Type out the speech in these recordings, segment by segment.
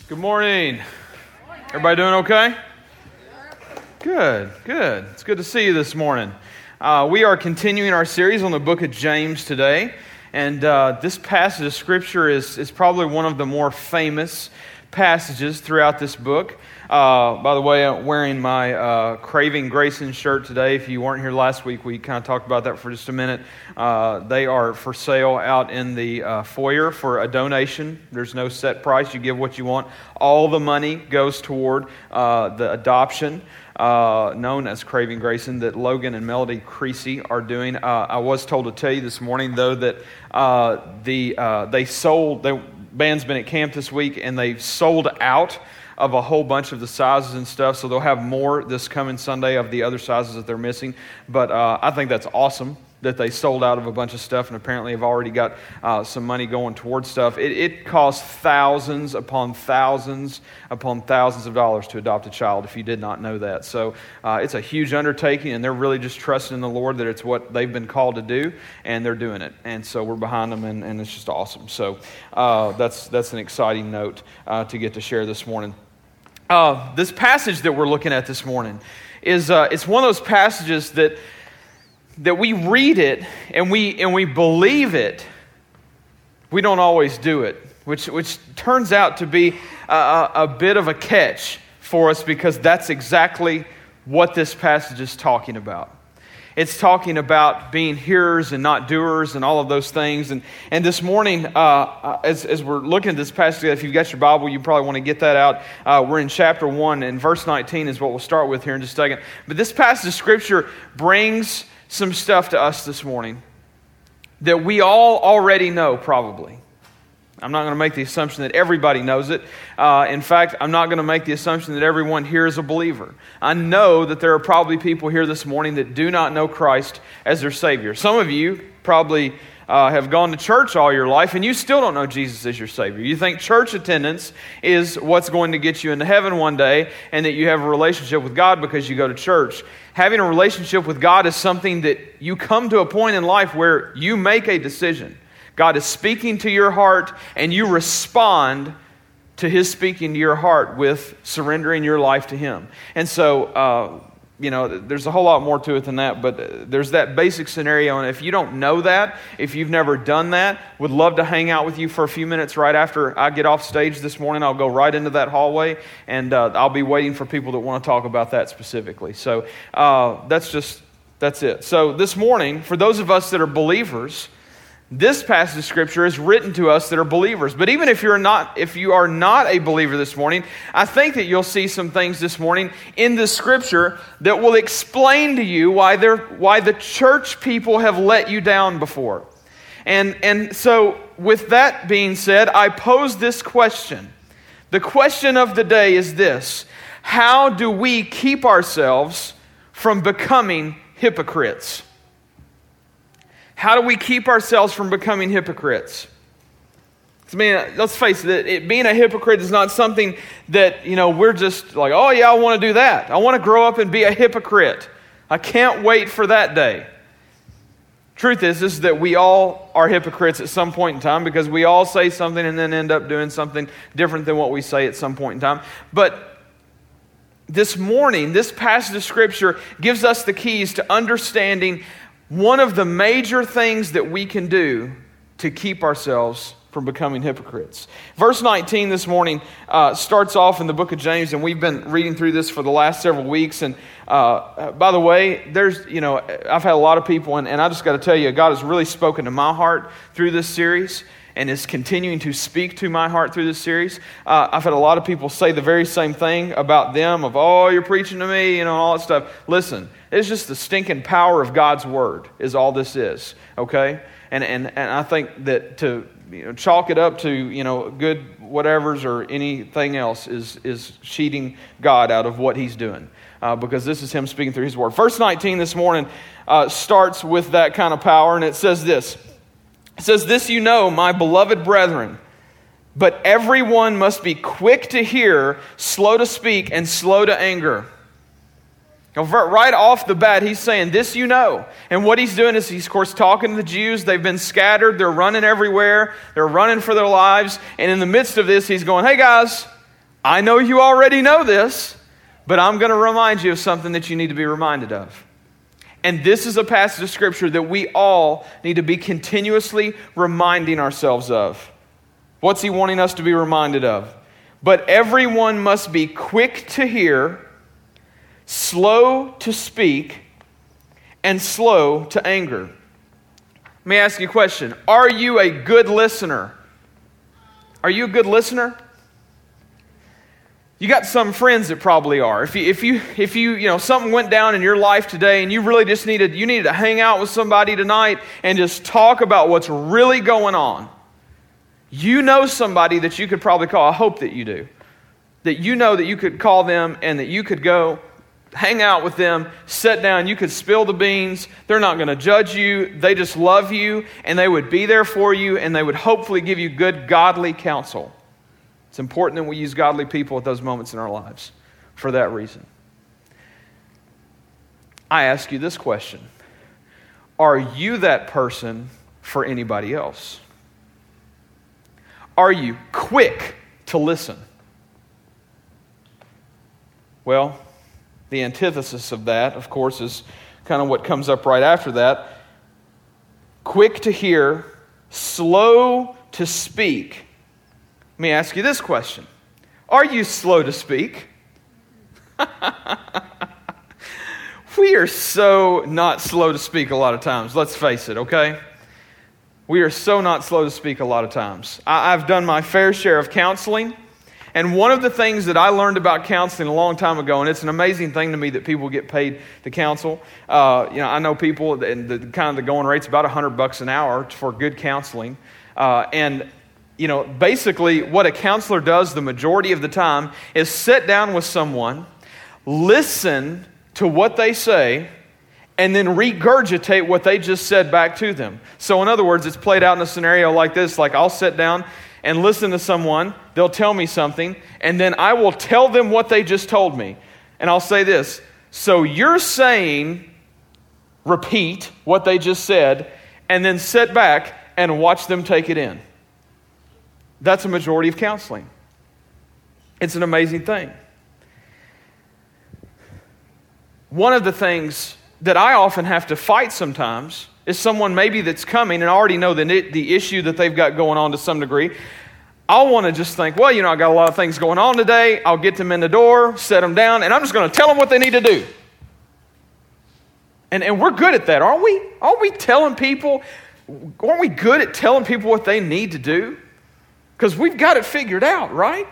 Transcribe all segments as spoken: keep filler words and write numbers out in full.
Good morning. Everybody doing okay? Good, good. It's good to see you this morning. Uh, we are continuing our series on the book of James today, and uh, this passage of Scripture is, is probably one of the more famous passages throughout this book. Uh, by the way, I'm wearing my uh, Craving Grayson shirt today. If you weren't here last week, we kind of talked about that for just a minute. Uh, they are for sale out in the uh, foyer for a donation. There's no set price. You give what you want. All the money goes toward uh, the adoption uh, known as Craving Grayson that Logan and Melody Creasy are doing. Uh, I was told to tell you this morning, though, that uh, the uh, they sold, the band's been at camp this week, and they've sold out of a whole bunch of the sizes and stuff, so they'll have more this coming Sunday of the other sizes that they're missing. But uh, I think that's awesome that they sold out of a bunch of stuff and apparently have already got uh, some money going towards stuff. It, it costs thousands upon thousands upon thousands of dollars to adopt a child, if you did not know that. So uh, it's a huge undertaking, and they're really just trusting in the Lord that it's what they've been called to do, and they're doing it. And so we're behind them, and, and it's just awesome. So uh, that's, that's an exciting note uh, to get to share this morning. Uh, this passage that we're looking at this morning is uh, it's one of those passages that that we read it and we and we believe it. We don't always do it, which which turns out to be a, a bit of a catch for us, because that's exactly what this passage is talking about. It's talking about being hearers and not doers and all of those things. And and this morning, uh, as, as we're looking at this passage, if you've got your Bible, you probably want to get that out. Uh, we're in chapter one, and verse nineteen is what we'll start with here in just a second. But this passage of Scripture brings some stuff to us this morning that we all already know, probably. I'm not going to make the assumption that everybody knows it. Uh, in fact, I'm not going to make the assumption that everyone here is a believer. I know that there are probably people here this morning that do not know Christ as their Savior. Some of you probably uh, have gone to church all your life and you still don't know Jesus as your Savior. You think church attendance is what's going to get you into heaven one day, and that you have a relationship with God because you go to church. Having a relationship with God is something that you come to a point in life where you make a decision. God is speaking to your heart, and you respond to His speaking to your heart with surrendering your life to Him. And so, uh, you know, there's a whole lot more to it than that, but there's that basic scenario. And if you don't know that, if you've never done that, would love to hang out with you for a few minutes right after I get off stage this morning. I'll go right into that hallway, and uh, I'll be waiting for people that want to talk about that specifically. So uh, that's just, that's it. So this morning, for those of us that are believers, this passage of Scripture is written to us that are believers. But even if you're not, if you are not a believer this morning, I think that you'll see some things this morning in the Scripture that will explain to you why they're, why the church people have let you down before. And, and so with that being said, I pose this question. The question of the day is this: how do we keep ourselves from becoming hypocrites? How do we keep ourselves from becoming hypocrites? I mean, let's face it, it, being a hypocrite is not something that, you know, we're just like, oh yeah, I want to do that. I want to grow up and be a hypocrite. I can't wait for that day. Truth is, is that we all are hypocrites at some point in time, because we all say something and then end up doing something different than what we say at some point in time. But this morning, this passage of Scripture gives us the keys to understanding one of the major things that we can do to keep ourselves from becoming hypocrites. Verse nineteen this morning uh, starts off in the book of James, and we've been reading through this for the last several weeks. And uh, by the way, there's, you know, I've had a lot of people, and, and I just got to tell you, God has really spoken to my heart through this series, and is continuing to speak to my heart through this series. Uh, I've had a lot of people say the very same thing about them, of, oh, you're preaching to me, you know, all that stuff. Listen, it's just the stinking power of God's Word is all this is, okay? And and and I think that to, you know, chalk it up to, you know, good whatevers or anything else is, is cheating God out of what He's doing. Uh, because this is Him speaking through His Word. Verse nineteen this morning uh, starts with that kind of power, and it says this. It says, "This you know, my beloved brethren, but everyone must be quick to hear, slow to speak, and slow to anger." Now, right off the bat, he's saying, this you know. And what he's doing is he's, of course, talking to the Jews. They've been scattered. They're running everywhere. They're running for their lives. And in the midst of this, he's going, hey, guys, I know you already know this, but I'm going to remind you of something that you need to be reminded of. And this is a passage of Scripture that we all need to be continuously reminding ourselves of. What's he wanting us to be reminded of? But everyone must be quick to hear, slow to speak, and slow to anger. Let me ask you a question. Are you a good listener? Are you a good listener? You got some friends that probably are. If you, if you, if you, you know, something went down in your life today and you really just needed, you needed to hang out with somebody tonight and just talk about what's really going on. You know somebody that you could probably call. I hope that you do. That you know that you could call them and that you could go hang out with them, sit down, you could spill the beans. They're not going to judge you. They just love you and they would be there for you and they would hopefully give you good, godly counsel. It's important that we use godly people at those moments in our lives for that reason. I ask you this question. Are you that person for anybody else? Are you quick to listen? Well, the antithesis of that, of course, is kind of what comes up right after that. Quick to hear, slow to speak. Let me ask you this question. Are you slow to speak? We are so not slow to speak a lot of times. Let's face it, okay? We are so not slow to speak a lot of times. I, I've done my fair share of counseling. And one of the things that I learned about counseling a long time ago, and it's an amazing thing to me that people get paid to counsel. Uh, you know, I know people, and the kind of the going rate's about a hundred bucks an hour for good counseling. Uh, and you know, basically what a counselor does the majority of the time is sit down with someone, listen to what they say, and then regurgitate what they just said back to them. So in other words, it's played out in a scenario like this, like I'll sit down and listen to someone, they'll tell me something, and then I will tell them what they just told me. And I'll say this, so you're saying, repeat what they just said, and then sit back and watch them take it in. That's a majority of counseling. It's an amazing thing. One of the things that I often have to fight sometimes is someone maybe that's coming and I already know the, the issue that they've got going on to some degree. I'll want to just think, well, you know, I got a lot of things going on today. I'll get them in the door, set them down, and I'm just going to tell them what they need to do. And, and we're good at that, aren't we? Aren't we telling people, aren't we good at telling people what they need to do? Because we've got it figured out, right?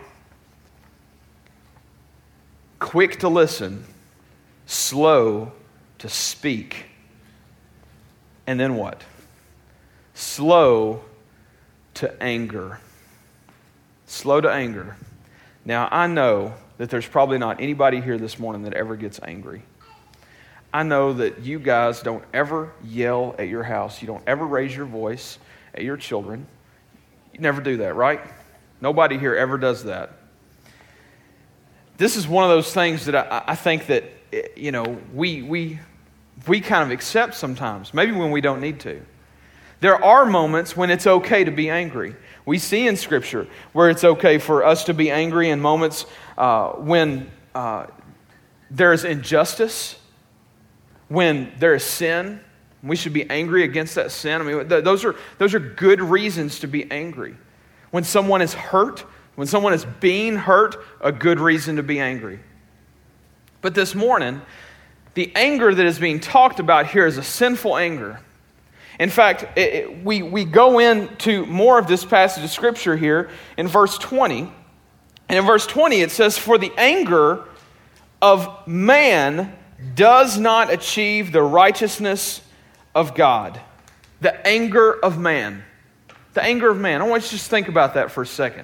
Quick to listen, slow to speak. And then what? Slow to anger. Slow to anger. Now, I know that there's probably not anybody here this morning that ever gets angry. I know that you guys don't ever yell at your house. You don't ever raise your voice at your children. You never do that, right? Nobody here ever does that. This is one of those things that I, I think that, you know, we we we kind of accept sometimes, maybe when we don't need to. There are moments when it's okay to be angry. We see in Scripture where it's okay for us to be angry in moments uh, when uh, there is injustice, when there is sin. We should be angry against that sin. I mean, th- those are those are good reasons to be angry. When someone is hurt, when someone is being hurt, a good reason to be angry. But this morning, the anger that is being talked about here is a sinful anger. In fact, it, it, we, we go into more of this passage of Scripture here in verse twenty. And in verse twenty it says, "For the anger of man does not achieve the righteousness of God." The anger of man. The anger of man. I want you to just think about that for a second.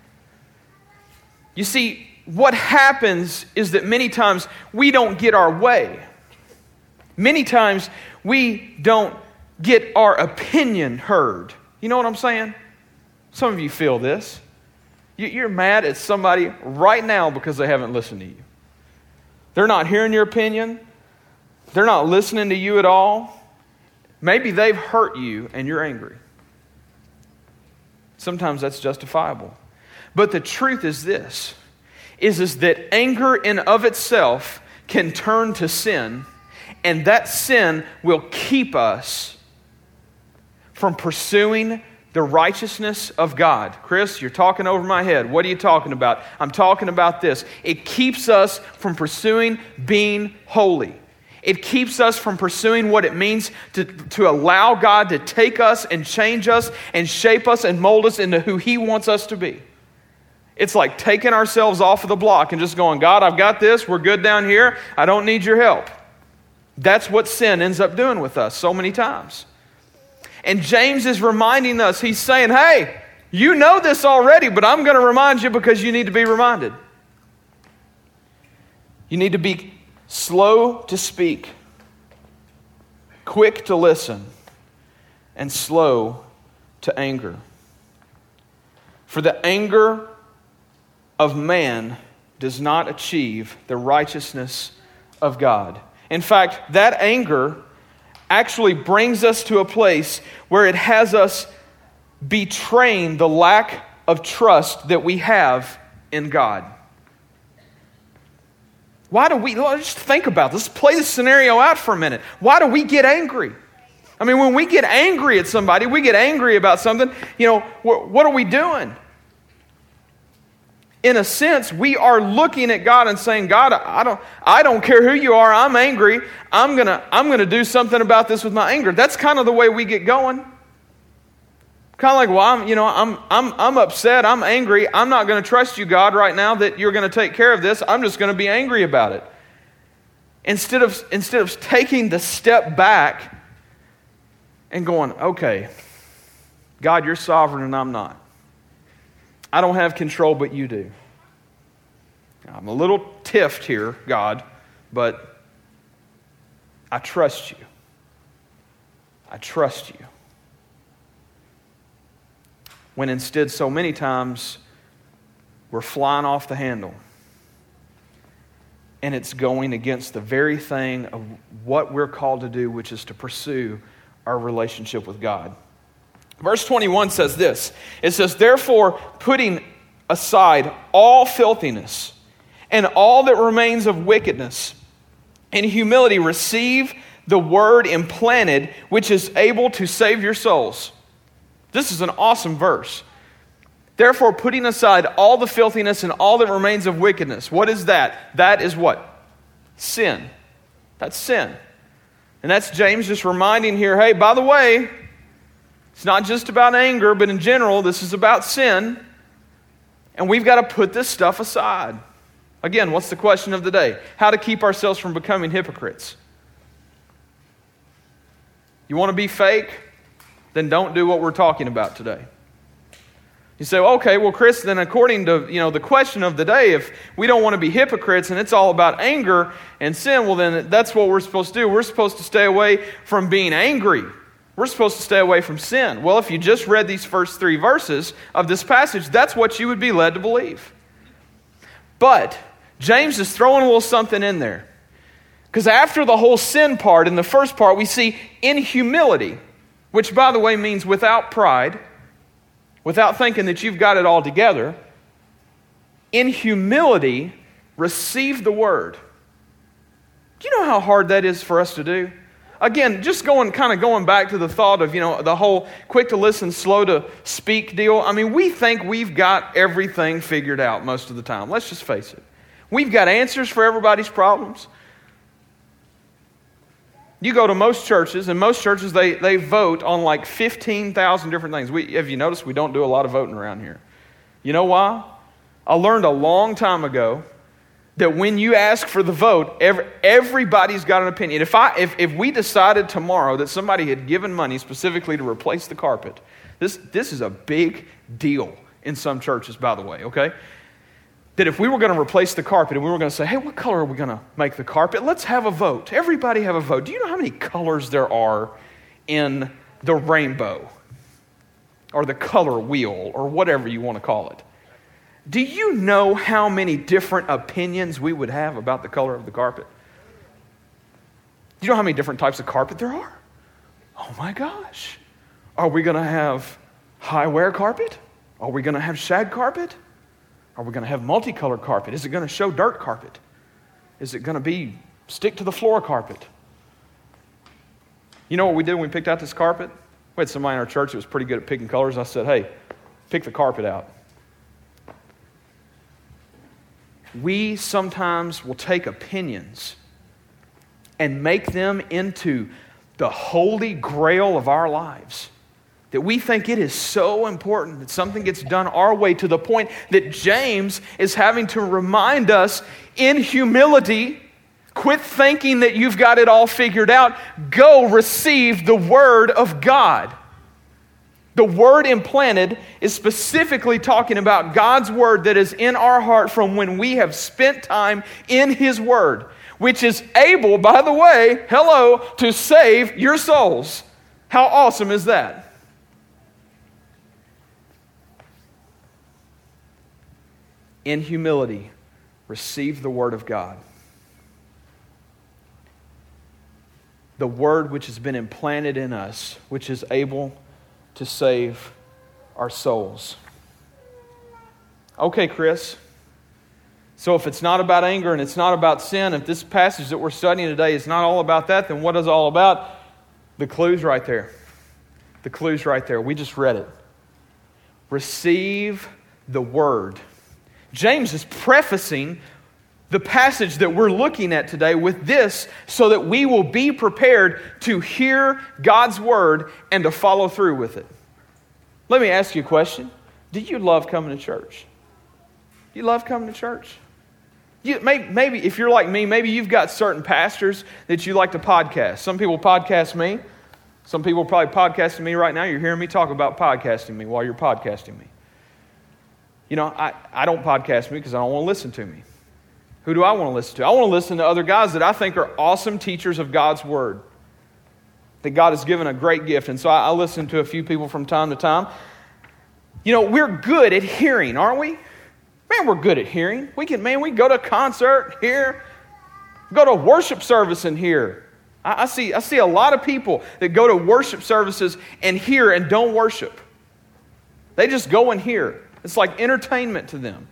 You see, what happens is that many times we don't get our way. Many times we don't get our opinion heard. You know what I'm saying? Some of you feel this. You're mad at somebody right now because they haven't listened to you. They're not hearing your opinion. They're not listening to you at all. Maybe they've hurt you and you're angry. Sometimes that's justifiable. But the truth is this. is, is that anger in of itself can turn to sin, and that sin will keep us from pursuing the righteousness of God. Chris, you're talking over my head. What are you talking about? I'm talking about this. It keeps us from pursuing being holy. It keeps us from pursuing what it means to, to allow God to take us and change us and shape us and mold us into who He wants us to be. It's like taking ourselves off of the block and just going, God, I've got this. We're good down here. I don't need your help. That's what sin ends up doing with us so many times. And James is reminding us, he's saying, hey, you know this already, but I'm going to remind you because you need to be reminded. You need to be slow to speak, quick to listen, and slow to anger. For the anger of man does not achieve the righteousness of God. In fact, that anger actually brings us to a place where it has us betraying the lack of trust that we have in God. Why do we, let's just think about this. Let's play this scenario out for a minute. Why do we get angry? I mean, when we get angry at somebody, we get angry about something, you know, what, what are we doing? In a sense, we are looking at God and saying, God, I don't, I don't care who you are. I'm angry. I'm gonna, I'm gonna do something about this with my anger. That's kind of the way we get going. Kind of like, well, I'm, you know, I'm, I'm, I'm upset. I'm angry. I'm not going to trust you, God, right now that you're going to take care of this. I'm just going to be angry about it. Instead of, instead of taking the step back and going, okay, God, you're sovereign and I'm not. I don't have control, but you do. I'm a little tiffed here, God, but I trust you. I trust you. When instead, so many times, we're flying off the handle. And it's going against the very thing of what we're called to do, which is to pursue our relationship with God. Verse twenty-one says this. It says, therefore, putting aside all filthiness and all that remains of wickedness, in humility receive the word implanted, which is able to save your souls. This is an awesome verse. Therefore, putting aside all the filthiness and all that remains of wickedness. What is that? That is what? Sin. That's sin. And that's James just reminding here, hey, by the way, it's not just about anger, but in general, this is about sin. And we've got to put this stuff aside. Again, what's the question of the day? How to keep ourselves from becoming hypocrites. You want to be fake? Then don't do what we're talking about today. You say, well, okay, well, Chris, then according to you know the question of the day, if we don't want to be hypocrites and it's all about anger and sin, well, then that's what we're supposed to do. We're supposed to stay away from being angry. We're supposed to stay away from sin. Well, if you just read these first three verses of this passage, that's what you would be led to believe. But James is throwing a little something in there. Because after the whole sin part, in the first part, we see in humility, which, by the way, means without pride, without thinking that you've got it all together. In humility, receive the word. Do you know how hard that is for us to do? Again, just going, kind of going back to the thought of, you know, the whole quick to listen, slow to speak deal. I mean, we think we've got everything figured out most of the time. Let's just face it. We've got answers for everybody's problems. You go to most churches, and most churches, they, they vote on like fifteen thousand different things. We, have you noticed we don't do a lot of voting around here? You know why? I learned a long time ago that when you ask for the vote, every, everybody's got an opinion. If I if, if we decided tomorrow that somebody had given money specifically to replace the carpet, this, this is a big deal in some churches, by the way, okay? That if we were going to replace the carpet and we were going to say, hey, what color are we going to make the carpet? Let's have a vote. Everybody have a vote. Do you know how many colors there are in the rainbow or the color wheel or whatever you want to call it? Do you know how many different opinions we would have about the color of the carpet? Do you know how many different types of carpet there are? Oh my gosh. Are we going to have high wear carpet? Are we going to have shag carpet? Are we going to have multicolored carpet? Is it going to show dirt carpet? Is it going to be stick to the floor carpet? You know what we did when we picked out this carpet? We had somebody in our church that was pretty good at picking colors. I said, hey, pick the carpet out. We sometimes will take opinions and make them into the holy grail of our lives. That we think it is so important that something gets done our way, to the point that James is having to remind us in humility, quit thinking that you've got it all figured out. Go receive the Word of God. The Word implanted is specifically talking about God's Word that is in our heart from when we have spent time in His Word, which is able, by the way, hello, to save your souls. How awesome is that? In humility, receive the Word of God. The Word which has been implanted in us, which is able to save our souls. Okay, Chris. So if it's not about anger and it's not about sin, if this passage that we're studying today is not all about that, then what is it all about? The clue's right there. The clue's right there. We just read it. Receive the Word. James is prefacing the passage that we're looking at today with this so that we will be prepared to hear God's Word and to follow through with it. Let me ask you a question. Do you love coming to church? Do you love coming to church? You, maybe, maybe if you're like me, maybe you've got certain pastors that you like to podcast. Some people podcast me. Some people are probably podcasting me right now. You're hearing me talk about podcasting me while you're podcasting me. You know, I, I don't podcast me because I don't want to listen to me. Who do I want to listen to? I want to listen to other guys that I think are awesome teachers of God's Word. That God has given a great gift. And so I, I listen to a few people from time to time. You know, we're good at hearing, aren't we? Man, we're good at hearing. We can, man, we go to a concert here, go to a worship service and hear. I, I see, I see a lot of people that go to worship services and hear and don't worship. They just go and hear. It's like entertainment to them.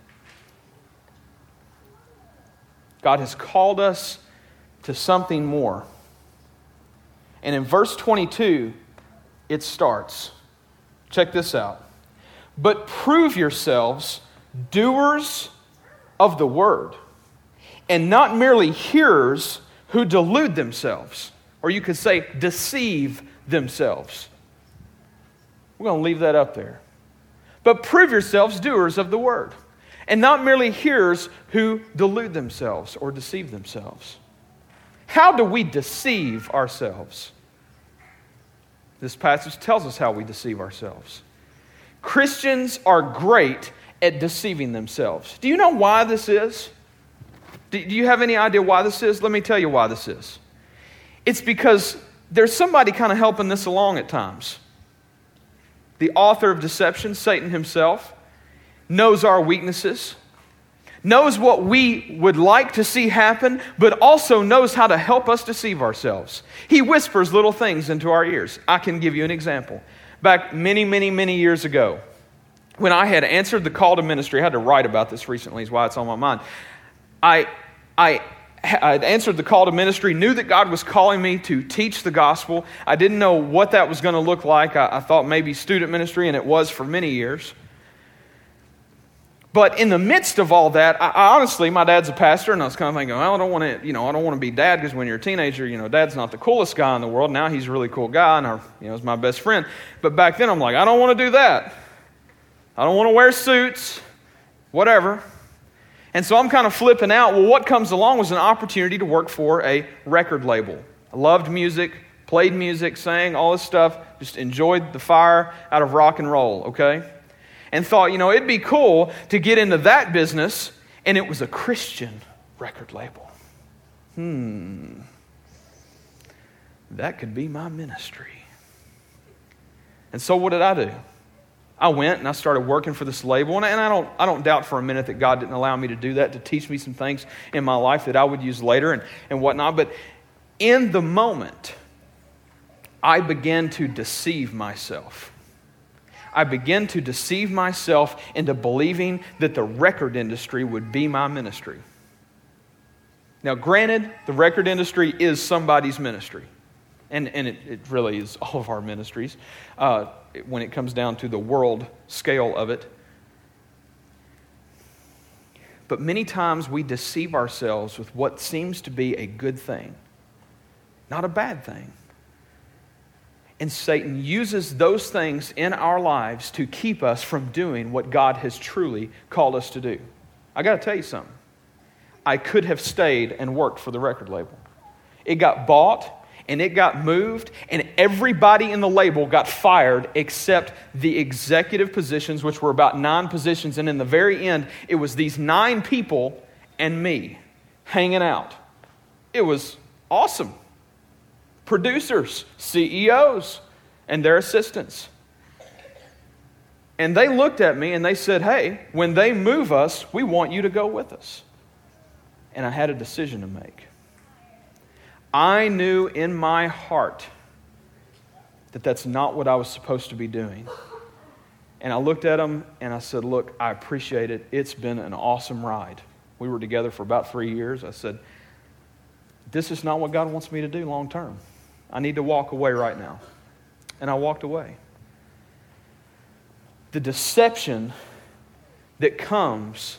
God has called us to something more. And in verse twenty-two, it starts. Check this out. But prove yourselves doers of the word, and not merely hearers who delude themselves. Or you could say deceive themselves. We're going to leave that up there. But prove yourselves doers of the word, and not merely hearers who delude themselves or deceive themselves. How do we deceive ourselves? This passage tells us how we deceive ourselves. Christians are great at deceiving themselves. Do you know why this is? Do you have any idea why this is? Let me tell you why this is. It's because there's somebody kind of helping this along at times. The author of deception, Satan himself, knows our weaknesses, knows what we would like to see happen, but also knows how to help us deceive ourselves. He whispers little things into our ears. I can give you an example. Back many, many, many years ago, when I had answered the call to ministry, I had to write about this recently, is why it's on my mind. I, I I answered the call to ministry, knew that God was calling me to teach the gospel. I didn't know what that was going to look like. I, I thought maybe student ministry, and it was for many years. But in the midst of all that, I, I honestly, my dad's a pastor, and I was kind of thinking, well, I don't want to, you know, I don't want to be dad, because when you're a teenager, you know, dad's not the coolest guy in the world. Now he's a really cool guy, and our, you know, he's my best friend. But back then, I'm like, I don't want to do that. I don't want to wear suits, whatever. And so I'm kind of flipping out. Well, what comes along was an opportunity to work for a record label. I loved music, played music, sang, all this stuff. Just enjoyed the fire out of rock and roll, okay? And thought, you know, it'd be cool to get into that business, and it was a Christian record label. Hmm. That could be my ministry. And so what did I do? I went and I started working for this label, and I don't, I don't doubt for a minute that God didn't allow me to do that, to teach me some things in my life that I would use later and, and whatnot. But in the moment, I began to deceive myself. I began to deceive myself into believing that the record industry would be my ministry. Now, granted, the record industry is somebody's ministry. And, and it, it really is all of our ministries uh, when it comes down to the world scale of it. But many times we deceive ourselves with what seems to be a good thing, not a bad thing. And Satan uses those things in our lives to keep us from doing what God has truly called us to do. I got to tell you something. I could have stayed and worked for the record label. It got bought and it got moved, and everybody in the label got fired except the executive positions, which were about nine positions. And in the very end, it was these nine people and me hanging out. It was awesome. Producers, C E Os, and their assistants. And they looked at me and they said, hey, when they move us, we want you to go with us. And I had a decision to make. I knew in my heart that that's not what I was supposed to be doing. And I looked at them and I said, look, I appreciate it. It's been an awesome ride. We were together for about three years. I said, this is not what God wants me to do long term. I need to walk away right now. And I walked away. The deception that comes,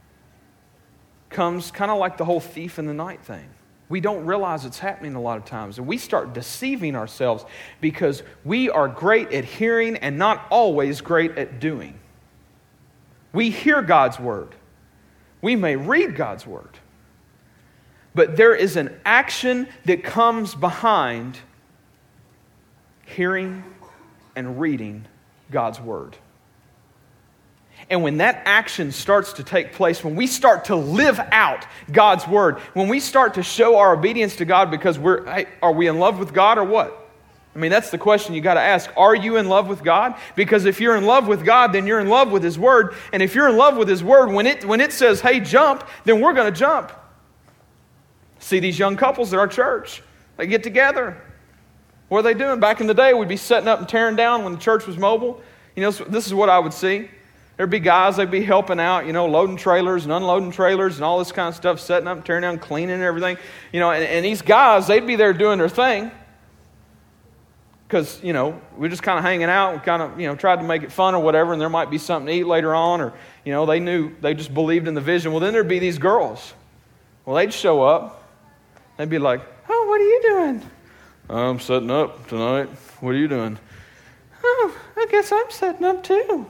comes kind of like the whole thief in the night thing. We don't realize it's happening a lot of times. And we start deceiving ourselves because we are great at hearing and not always great at doing. We hear God's word. We may read God's word. But there is an action that comes behind hearing and reading God's word. And when that action starts to take place, when we start to live out God's word, when we start to show our obedience to God because we're, hey, are we in love with God or what? I mean, that's the question you got to ask. Are you in love with God? Because if you're in love with God, then you're in love with His word. And if you're in love with His word, when it, when it says, hey, jump, then we're going to jump. See these young couples at our church. They get together. What are they doing? Back in the day, we'd be setting up and tearing down when the church was mobile. You know, this is what I would see. There'd be guys, they'd be helping out, you know, loading trailers and unloading trailers and all this kind of stuff, setting up, tearing down, cleaning and everything. You know, and, and these guys, they'd be there doing their thing. Because, you know, we're just kind of hanging out. We kind of, you know, tried to make it fun or whatever, and there might be something to eat later on. Or, you know, they knew, they just believed in the vision. Well, then there'd be these girls. Well, they'd show up. They'd be like, oh, what are you doing? I'm setting up tonight. What are you doing? Oh, I guess I'm setting up too.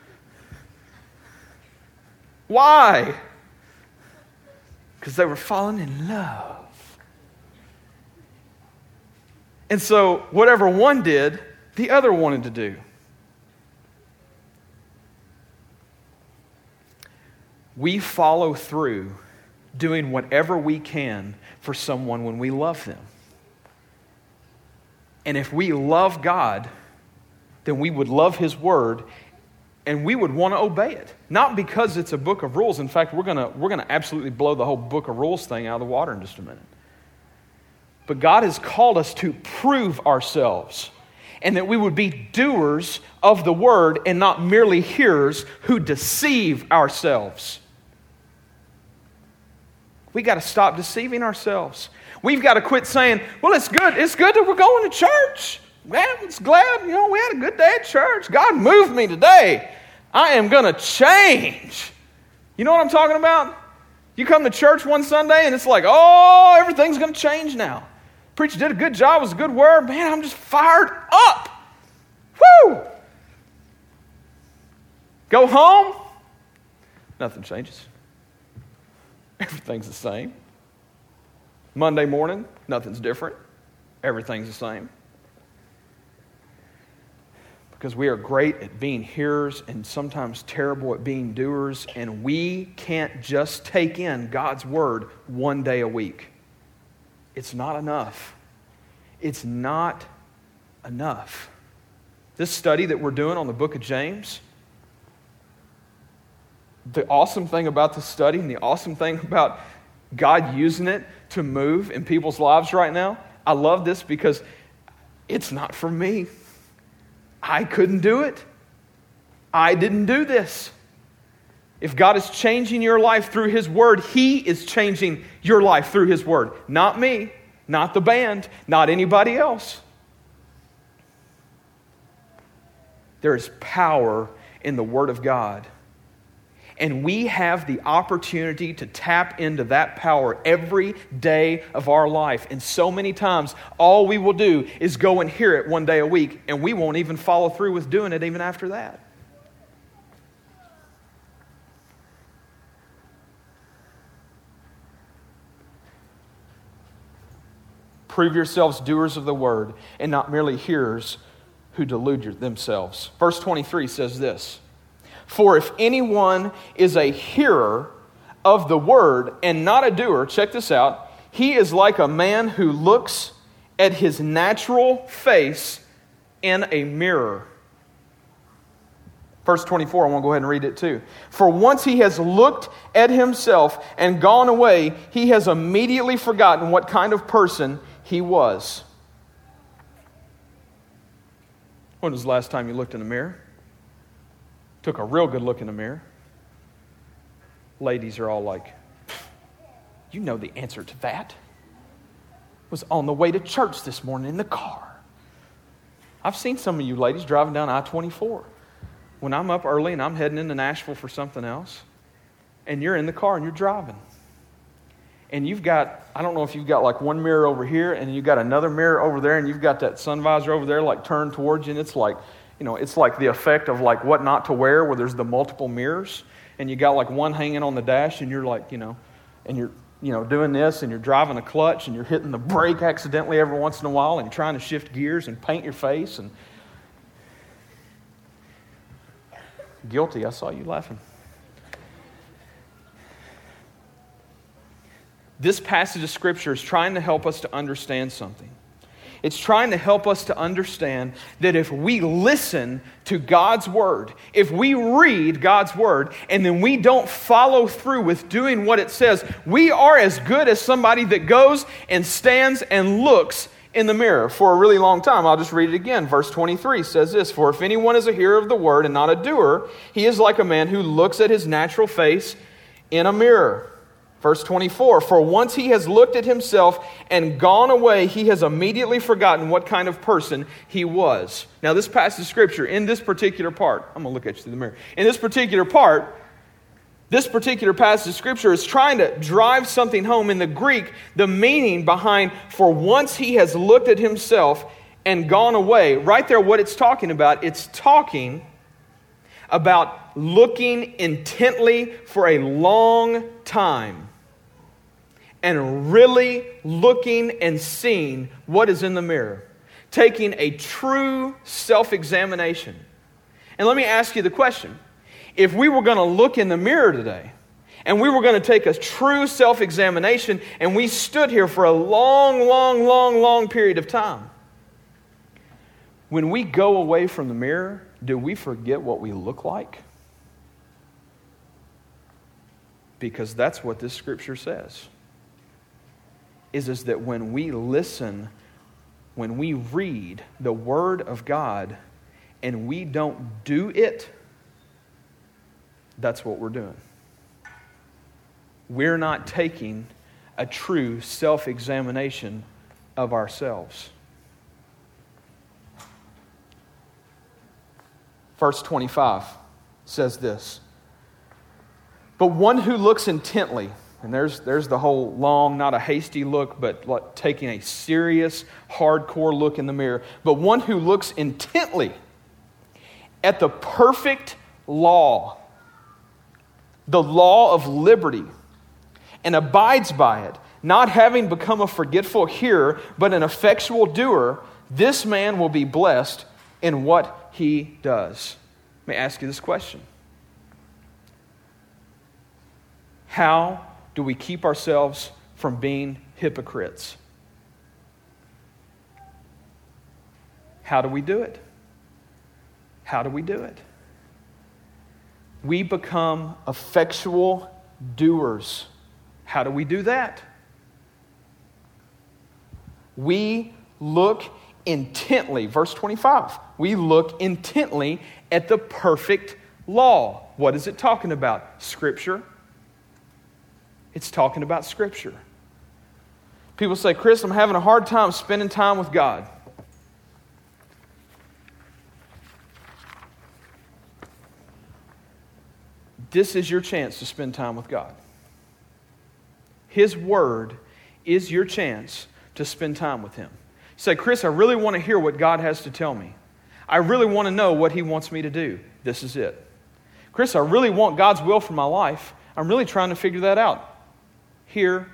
Why? Because they were falling in love. And so whatever one did, the other wanted to do. We follow through doing whatever we can for someone when we love them. And if we love God, then we would love His word and we would want to obey it. Not because it's a book of rules. In fact, we're going to we're going to absolutely blow the whole book of rules thing out of the water in just a minute. But God has called us to prove ourselves and that we would be doers of the word and not merely hearers who deceive ourselves. We got to stop deceiving ourselves. We've got to quit saying, well, it's good. It's good that we're going to church. Man, it's glad, you know, we had a good day at church. God moved me today. I am going to change. You know what I'm talking about? You come to church one Sunday and it's like, oh, everything's going to change now. Preacher did a good job. It was a good word. Man, I'm just fired up. Woo! Go home. Nothing changes. Everything's the same. Monday morning, nothing's different. Everything's the same. Because we are great at being hearers and sometimes terrible at being doers, and we can't just take in God's word one day a week. It's not enough. It's not enough. This study that we're doing on the book of James, the awesome thing about this study and the awesome thing about God using it to move in people's lives right now, I love this because it's not for me. I couldn't do it. I didn't do this. If God is changing your life through His Word, He is changing your life through His Word. Not me, not the band, not anybody else. There is power in the Word of God. And we have the opportunity to tap into that power every day of our life. And so many times, all we will do is go and hear it one day a week, and we won't even follow through with doing it even after that. Prove yourselves doers of the word, and not merely hearers who delude themselves. Verse twenty-three says this, for if anyone is a hearer of the word and not a doer, check this out, he is like a man who looks at his natural face in a mirror. Verse twenty-four, I want to go ahead and read it too. For once he has looked at himself and gone away, he has immediately forgotten what kind of person he was. When was the last time you looked in a mirror? Took a real good look in the mirror. Ladies are all like, you know the answer to that. Was on the way to church this morning in the car. I've seen some of you ladies driving down I twenty-four. When I'm up early and I'm heading into Nashville for something else, and you're in the car and you're driving. And you've got, I don't know if you've got like one mirror over here and you've got another mirror over there and you've got that sun visor over there like turned towards you, and it's like, you know, it's like the effect of like what not to wear where there's the multiple mirrors, and you got like one hanging on the dash and you're like, you know, and you're, you know, doing this and you're driving a clutch and you're hitting the brake accidentally every once in a while and you're trying to shift gears and paint your face and guilty. I saw you laughing. This passage of Scripture is trying to help us to understand something. It's trying to help us to understand that if we listen to God's Word, if we read God's Word, and then we don't follow through with doing what it says, we are as good as somebody that goes and stands and looks in the mirror for a really long time. I'll just read it again. Verse twenty-three says this, for if anyone is a hearer of the Word and not a doer, he is like a man who looks at his natural face in a mirror. Verse twenty-four, for once he has looked at himself and gone away, he has immediately forgotten what kind of person he was. Now this passage of Scripture, in this particular part, I'm going to look at you through the mirror. In this particular part, this particular passage of Scripture is trying to drive something home in the Greek, the meaning behind, for once he has looked at himself and gone away. Right there, what it's talking about, it's talking about looking intently for a long time and really looking and seeing what is in the mirror. Taking a true self-examination. And let me ask you the question. If we were going to look in the mirror today and we were going to take a true self-examination and we stood here for a long, long, long, long period of time, when we go away from the mirror, do we forget what we look like? Because that's what this Scripture says. Is, is that when we listen, when we read the Word of God and we don't do it, that's what we're doing. We're not taking a true self-examination of ourselves. Verse twenty-five says this, but one who looks intently, and there's, there's the whole long, not a hasty look, but like taking a serious, hardcore look in the mirror, but one who looks intently at the perfect law, the law of liberty, and abides by it, not having become a forgetful hearer, but an effectual doer, this man will be blessed in what he does. Let me ask you this question. How do we keep ourselves from being hypocrites? How do we do it? How do we do it? We become effectual doers. How do we do that? We look intently, verse twenty-five, we look intently at the perfect law. What is it talking about? Scripture. It's talking about Scripture. People say, Chris, I'm having a hard time spending time with God. This is your chance to spend time with God. His Word is your chance to spend time with Him. Say, Chris, I really want to hear what God has to tell me. I really want to know what He wants me to do. This is it. Chris, I really want God's will for my life. I'm really trying to figure that out. Here.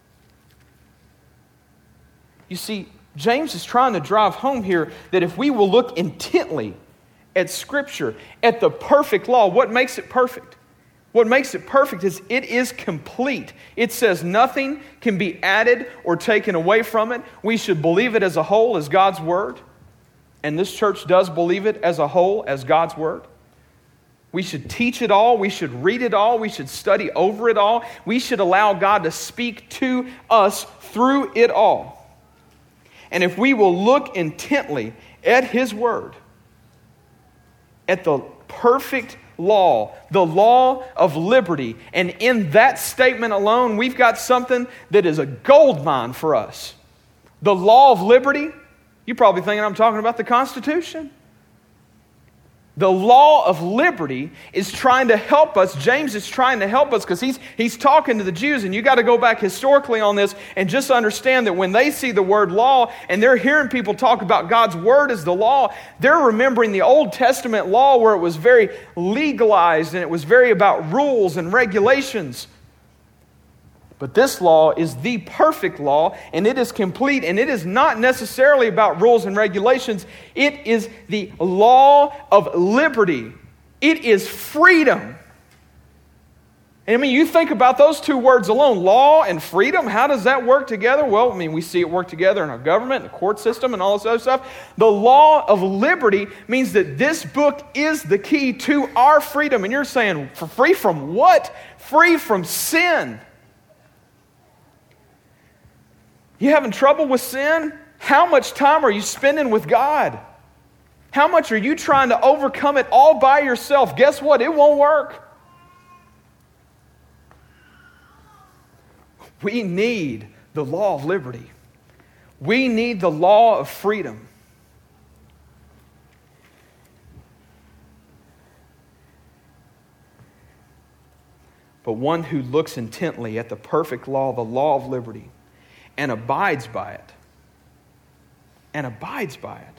You see, James is trying to drive home here that if we will look intently at Scripture, at the perfect law, what makes it perfect? What makes it perfect is it is complete. It says nothing can be added or taken away from it. We should believe it as a whole, as God's Word. And this church does believe it as a whole, as God's Word. We should teach it all. We should read it all. We should study over it all. We should allow God to speak to us through it all. And if we will look intently at His Word, at the perfect law, the law of liberty, and in that statement alone, we've got something that is a gold mine for us. The law of liberty, you're probably thinking I'm talking about the Constitution. The law of liberty is trying to help us. James is trying to help us because he's, he's talking to the Jews, and you got to go back historically on this and just understand that when they see the word law and they're hearing people talk about God's Word as the law, they're remembering the Old Testament law where it was very legalized and it was very about rules and regulations. But this law is the perfect law, and it is complete, and it is not necessarily about rules and regulations. It is the law of liberty. It is freedom. And I mean, you think about those two words alone, law and freedom, how does that work together? Well, I mean, we see it work together in our government, the court system, and all this other stuff. The law of liberty means that this book is the key to our freedom. And you're saying, for free from what? Free from sin. You having trouble with sin? How much time are you spending with God? How much are you trying to overcome it all by yourself? Guess what? It won't work. We need the law of liberty. We need the law of freedom. But one who looks intently at the perfect law, the law of liberty, and abides by it. And abides by it.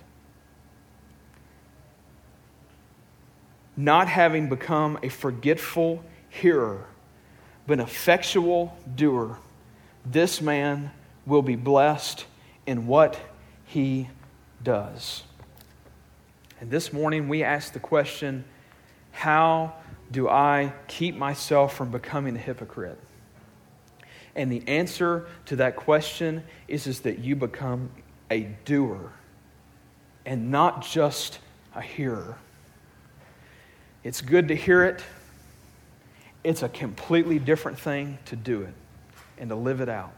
Not having become a forgetful hearer, but an effectual doer, this man will be blessed in what he does. And this morning we ask the question, how do I keep myself from becoming a hypocrite? And the answer to that question is, is that you become a doer and not just a hearer. It's good to hear it. It's a completely different thing to do it and to live it out.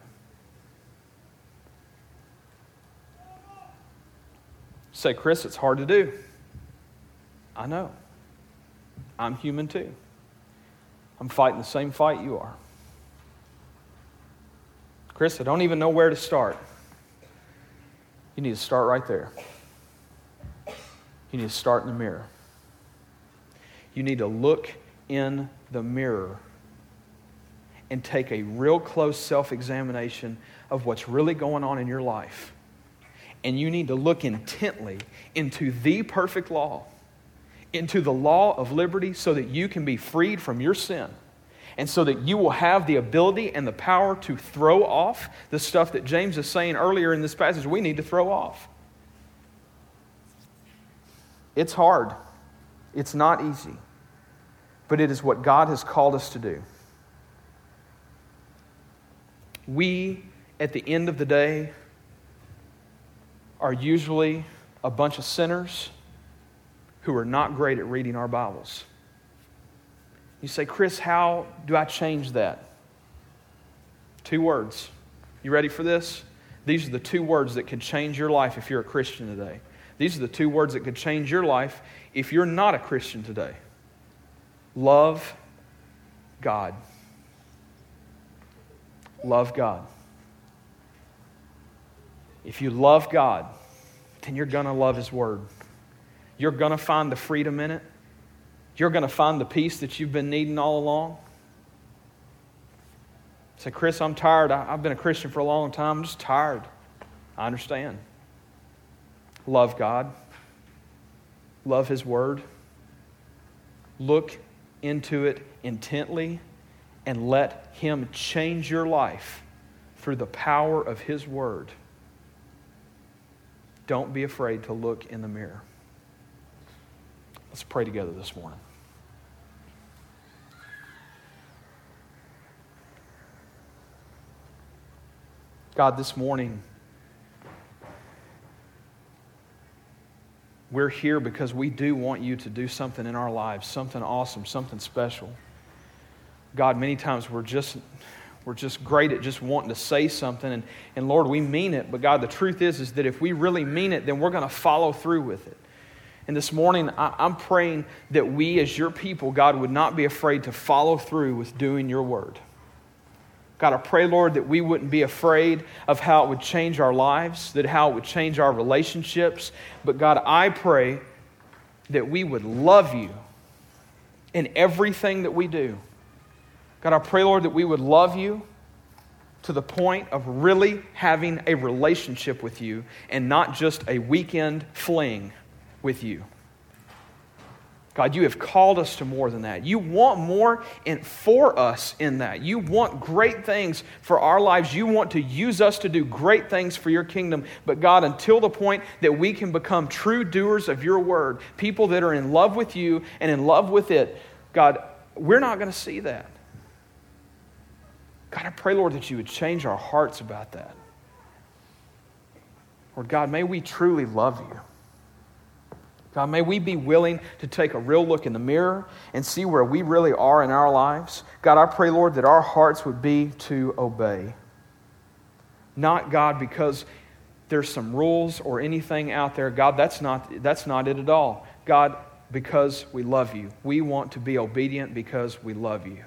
Say, Chris, it's hard to do. I know. I'm human too. I'm fighting the same fight you are. Chris, I don't even know where to start. You need to start right there. You need to start in the mirror. You need to look in the mirror and take a real close self-examination of what's really going on in your life. And you need to look intently into the perfect law, into the law of liberty, so that you can be freed from your sin. And so that you will have the ability and the power to throw off the stuff that James is saying earlier in this passage we need to throw off. It's hard. It's not easy. But it is what God has called us to do. We, at the end of the day, are usually a bunch of sinners who are not great at reading our Bibles. You say, Chris, how do I change that? Two words. You ready for this? These are the two words that could change your life if you're a Christian today. These are the two words that could change your life if you're not a Christian today. Love God. Love God. If you love God, then you're going to love His Word. You're going to find the freedom in it. You're going to find the peace that you've been needing all along. Say, Chris, I'm tired. I, I've been a Christian for a long time. I'm just tired. I understand. Love God. Love His Word. Look into it intently and let Him change your life through the power of His Word. Don't be afraid to look in the mirror. Let's pray together this morning. God, this morning, we're here because we do want You to do something in our lives, something awesome, something special. God, many times we're just we're just great at just wanting to say something, and, and Lord, we mean it, but God, the truth is, is that if we really mean it, then we're going to follow through with it. And this morning, I, I'm praying that we as Your people, God, would not be afraid to follow through with doing Your word. God, I pray, Lord, that we wouldn't be afraid of how it would change our lives, that how it would change our relationships. But God, I pray that we would love You in everything that we do. God, I pray, Lord, that we would love You to the point of really having a relationship with You and not just a weekend fling with You. God, You have called us to more than that. You want more in, for us in that. You want great things for our lives. You want to use us to do great things for Your kingdom. But God, until the point that we can become true doers of Your word, people that are in love with You and in love with it, God, we're not going to see that. God, I pray, Lord, that You would change our hearts about that. Lord God, may we truly love You. God, may we be willing to take a real look in the mirror and see where we really are in our lives. God, I pray, Lord, that our hearts would be to obey. Not, God, because there's some rules or anything out there. God, that's not, that's not it at all. God, because we love You. We want to be obedient because we love You.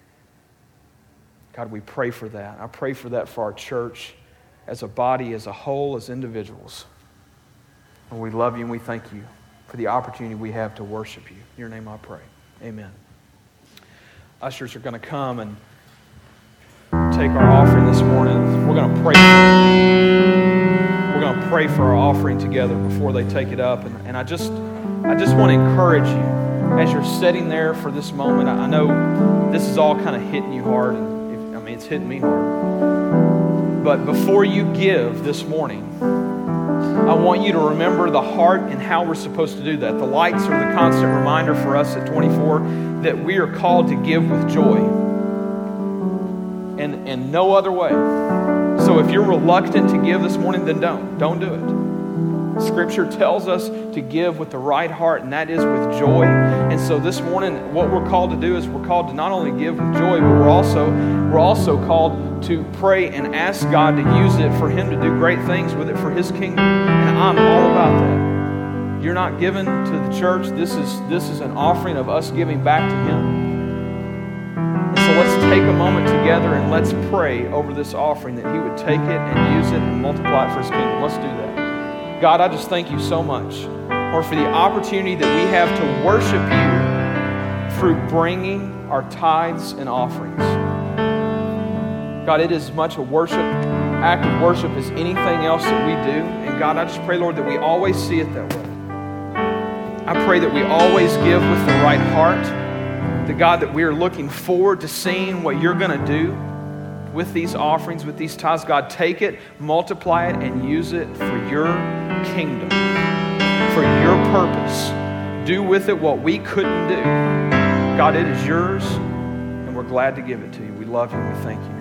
God, we pray for that. I pray for that for our church as a body, as a whole, as individuals. And we love You and we thank You for the opportunity we have to worship You. In Your name I pray. Amen. Ushers are going to come and take our offering this morning. We're going to pray. We're going to pray for our offering together before they take it up. And, and I just, I just want to encourage you as you're sitting there for this moment. I, I know this is all kind of hitting you hard, and if, I mean it's hitting me hard. But before you give this morning, I want you to remember the heart and how we're supposed to do that. The lights are the constant reminder for us at twenty-four that we are called to give with joy and, and no other way. So if you're reluctant to give this morning, then don't. Don't do it. Scripture tells us to give with the right heart, and that is with joy. And so this morning, what we're called to do is we're called to not only give with joy, but we're also we're also called to pray and ask God to use it for Him to do great things with it for His kingdom. And I'm all about that. You're not giving to the church. This is this is an offering of us giving back to Him. And so let's take a moment together and let's pray over this offering that He would take it and use it and multiply it for His kingdom. Let's do that. God, I just thank You so much, Lord, for the opportunity that we have to worship You through bringing our tithes and offerings. God, it is as much a worship, act of worship as anything else that we do. And God, I just pray, Lord, that we always see it that way. I pray that we always give with the right heart. That God, that we are looking forward to seeing what You're going to do with these offerings, with these tithes. God, take it, multiply it, and use it for Your kingdom, for Your purpose. Do with it what we couldn't do. God, it is Yours, and we're glad to give it to You. We love You and we thank You.